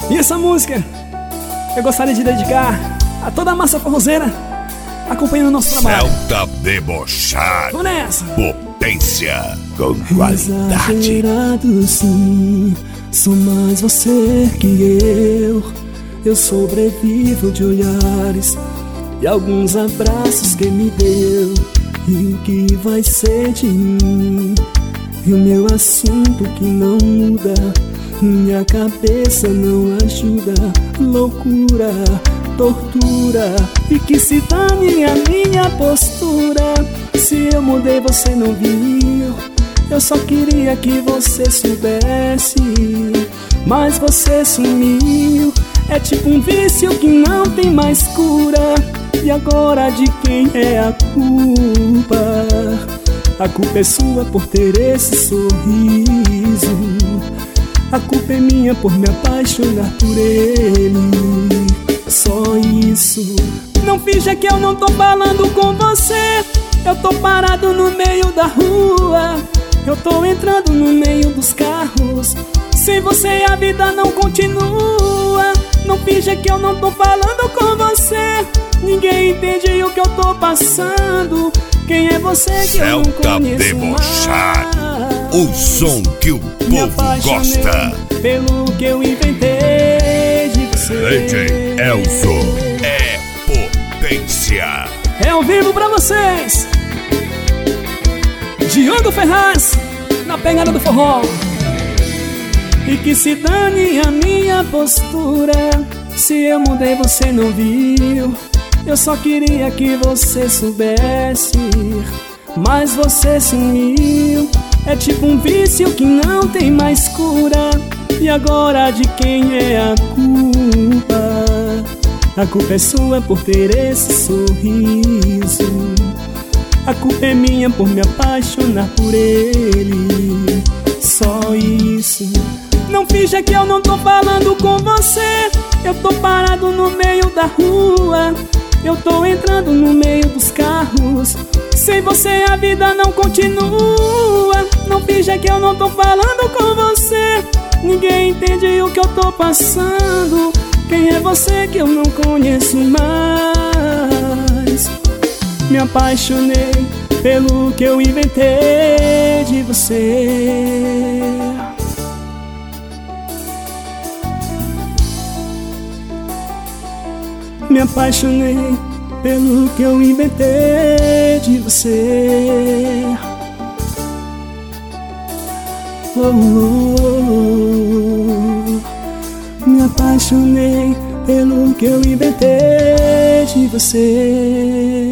E essa música eu gostaria de dedicar a toda a massa forrozeira acompanhando o nosso trabalho. Celta debochado. Vamos nessa. Potência com qualidade. Exagerado, sim, sou mais você que eu sobrevivo de olhares e alguns abraços que me deu. E o que vai ser de mim? E o meu assunto que não muda, minha cabeça não ajuda. Loucura, tortura, e que se dane a minha postura. Se eu mudei você não viu, eu só queria que você soubesse, mas você sumiu. É tipo um vício que não tem mais cura. E agora de quem é a culpa? A culpa é sua por ter esse sorriso. A culpa é minha por me apaixonar por ele. Só isso. Não finja que eu não tô falando com você. Eu tô parado no meio da rua. Eu tô entrando no meio dos carros. Sem você a vida não continua. Não finja que eu não tô falando com você. Ninguém entende o que eu tô passando. Quem é você que eu não conheço debochado. mais? O som que o povo gosta. Pelo que eu inventei de você. DJ Elzo é potência. É ao vivo pra vocês, Diogo Ferraz, na pegada do forró. E que se dane a minha postura. Se eu mudei você não viu, eu só queria que você soubesse, mas você sumiu. É tipo um vício que não tem mais cura. E agora de quem é a culpa? A culpa é sua por ter esse sorriso. A culpa é minha por me apaixonar por ele. Só isso. Não finja que eu não tô falando com você. Eu tô parado no meio da rua. Eu tô entrando no meio dos carros. Sem você a vida não continua. Não finja que eu não tô falando com você. Ninguém entende o que eu tô passando. Quem é você que eu não conheço mais? Me apaixonei pelo que eu inventei de você. Me apaixonei pelo que eu inventei de você. Oh, oh, oh. Me apaixonei pelo que eu inventei de você.